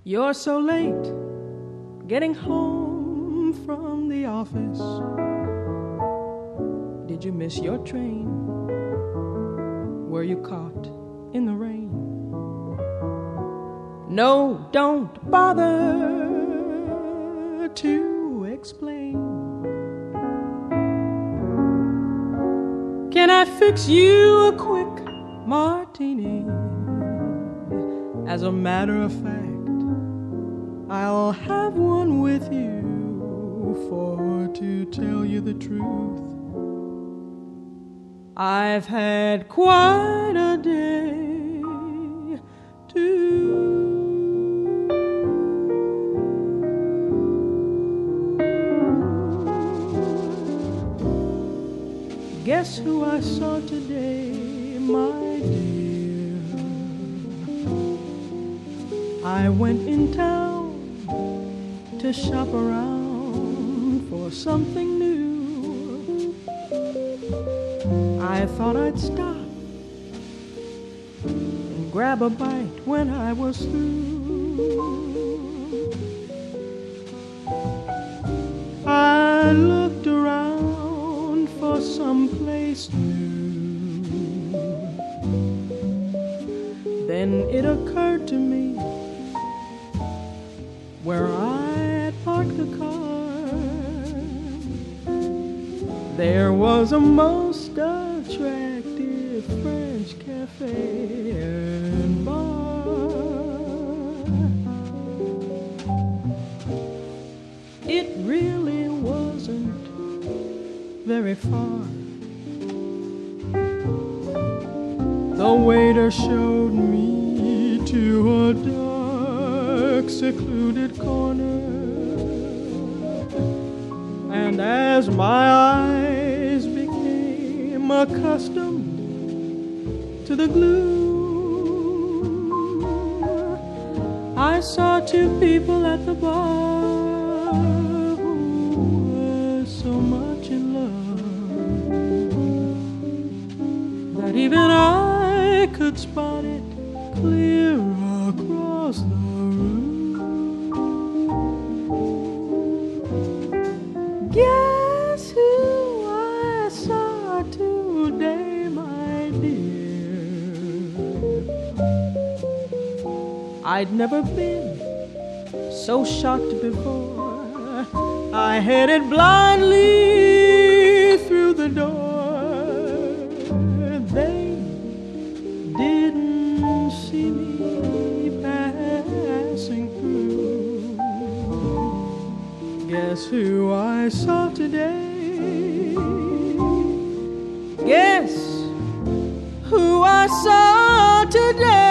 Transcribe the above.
You're so late getting home from the office. Did you miss your train? Were you caught in the rain? No, don't bother to explain. Can I fix you a quick martini? As a matter of fact, I'll have one with you, for to tell you the truth, I've had quite a day too. Guess who I saw today, my dear? I went in town to shop around for something new. I thought I'd stop and grab a bite when I was through. I looked around for some place new. Then it occurred to me where I had parked the car, there was a most attractive French cafe and bar. It really wasn't very far. The waiter showed me to a dark, secluded corner, and as my eyes became accustomed to the gloom, I saw two people at the bar who were so much in love that even I could spot it clear across the room. Guess who I saw today, my dear? I'd never been so shocked before. I headed blindly through the door. They didn't see me passing through. Guess who I saw today? Guess who I saw today?